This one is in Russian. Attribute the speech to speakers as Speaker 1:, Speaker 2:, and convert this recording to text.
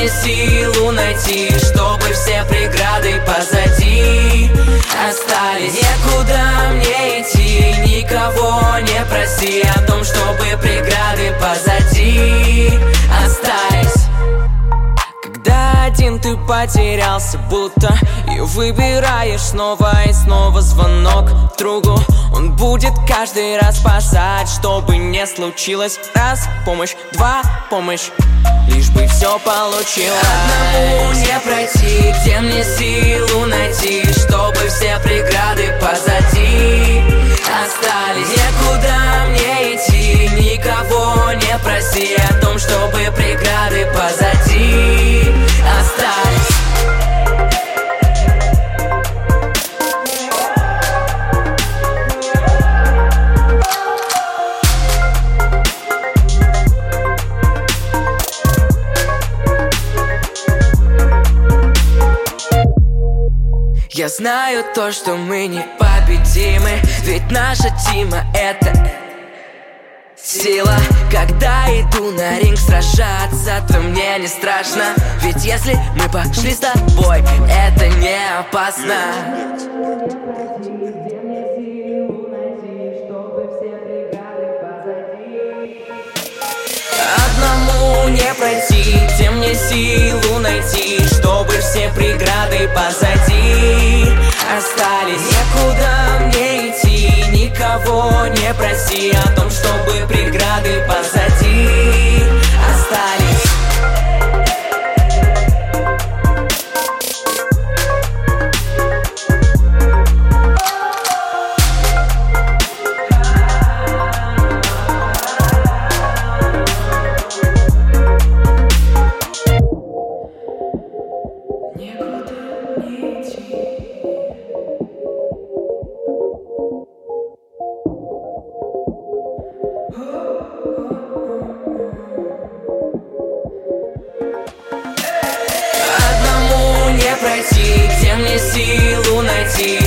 Speaker 1: мне силу найти, чтобы все преграды позади остались. Некуда мне идти, никого не проси о том, чтобы преграды позади остались. Когда один ты потерялся будто, и выбираешь снова и снова звонок другу. Он будет каждый раз спасать, чтобы не случилось. Раз помощь, два помощь, лишь бы все получилось. Одному не пройти, где мне силу найти, чтобы все преграды позади остались. Некуда мне идти, никого не проси о том, чтобы преграды позади остались. Я знаю то, что мы непобедимы, ведь наша тима — это сила. Когда иду на ринг сражаться, то мне не страшно, ведь если мы пошли с тобой, это не опасно. Одному не пройти, где мне силу найти, чтобы все преграды позади остались. Некуда мне идти, никого не проси о том, чтобы преграды позади остались. Одному не пройти, где мне силу найти,